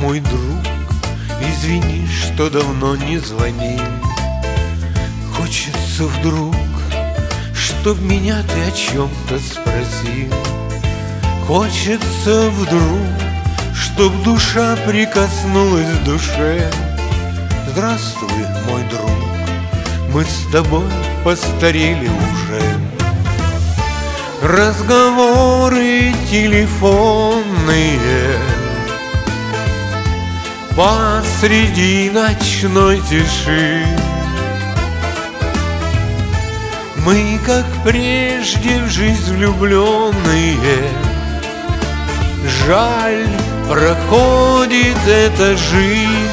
мой друг, извини, что давно не звонил. Хочется вдруг, чтоб меня ты о чем-то спросил. Хочется вдруг, чтоб душа прикоснулась к душе. Здравствуй, мой друг, мы с тобой постарели уже. Разговоры телефонные посреди ночной тиши. Мы, как прежде, в жизнь влюбленные. Жаль, проходит эта жизнь.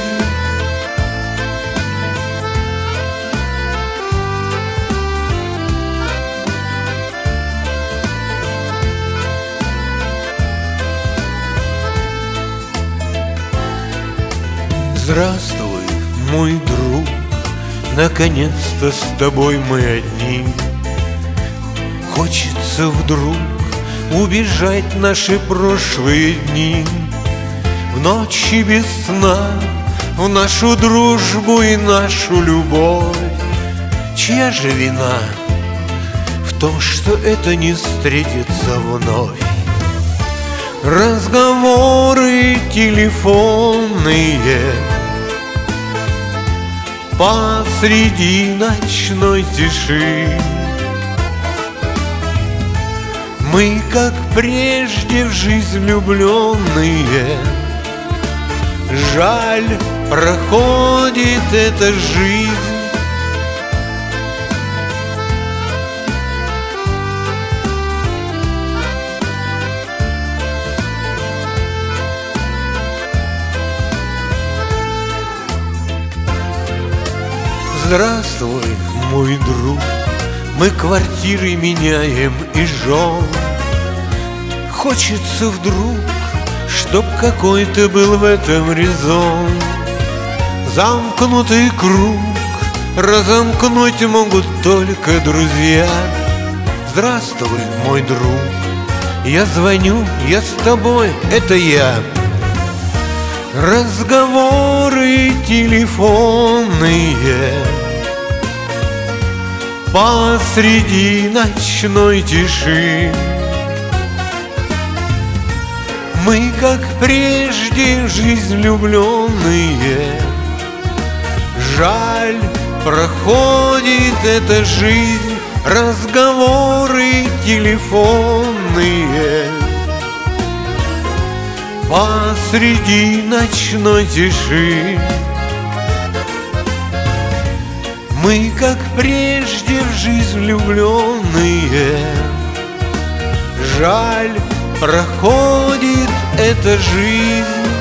Здравствуй, мой друг, наконец-то с тобой мы одни. Хочется вдруг убежать наши прошлые дни. В ночи без сна, в нашу дружбу и нашу любовь. Чья же вина в том, что это не встретится вновь? Разговоры телефонные посреди ночной тиши. Мы, как прежде, в жизнь влюбленные. Жаль, проходит эта жизнь. Здравствуй, мой друг, мы квартиры меняем и жен. Хочется вдруг, чтоб какой-то был в этом резон. Замкнутый круг разомкнуть могут только друзья. Здравствуй, мой друг, я звоню, я с тобой, это я. Разговоры телефонные посреди ночной тиши. Мы, как прежде, в жизнь влюбленные. Жаль, проходит эта жизнь. Разговоры телефонные посреди ночной тиши. Мы, как прежде, в жизнь влюбленные. Жаль, проходит эта жизнь.